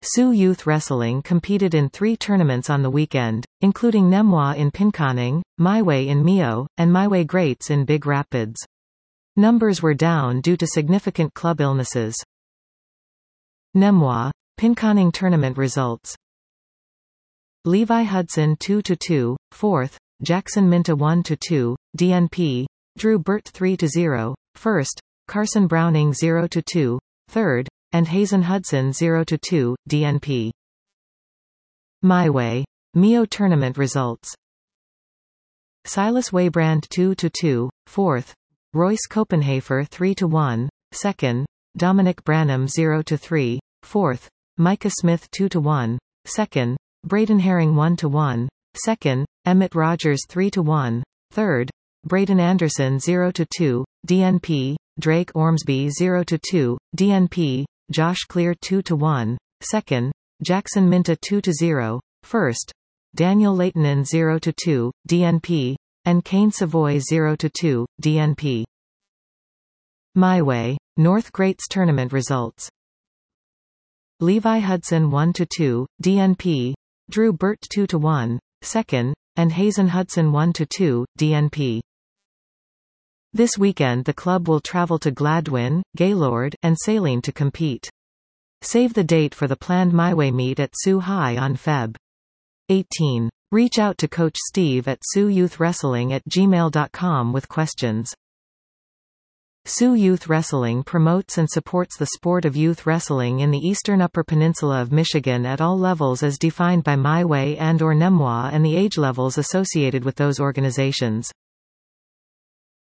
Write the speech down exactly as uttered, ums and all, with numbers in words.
Sioux Youth Wrestling competed in three tournaments on the weekend, including Nemwa in Pinconning, Maiway in Mio, and Maiway Greats in Big Rapids. Numbers were down due to significant club illnesses. Nemwa. Pinconning tournament results. Levi Hudson two to two, fourth, Jackson Minta one to two, D N P, Drew Burt three to zero, first, Carson Browning zero to two, third, and Hazen Hudson zero to two, D N P. Maiway. Mio tournament results. Silas Waybrand two to two, fourth, Royce Copenhafer three to one, second, Dominic Branham zero to three, fourth, Micah Smith two to one, second, Braden Herring one to one, second, Emmett Rogers three to one, third, Braden Anderson zero to two, D N P, Drake Ormsby zero to two, D N P, Josh Clear two to one, second, Jackson Minta two to zero, first, Daniel Leightonen zero to two, D N P, and Kane Savoy zero to two, D N P. Maiway. North Greats tournament results. Levi Hudson one to two, D N P, Drew Burt two to one, second, and Hazen Hudson one to two, D N P. This weekend the club will travel to Gladwin, Gaylord, and Saline to compete. Save the date for the planned Maiway meet at Sioux High on February eighteenth. Reach out to Coach Steve at sioux youth wrestling at gmail dot com with questions. Sioux Youth Wrestling promotes and supports the sport of youth wrestling in the eastern Upper Peninsula of Michigan at all levels as defined by Maiway and or Nemwa and the age levels associated with those organizations.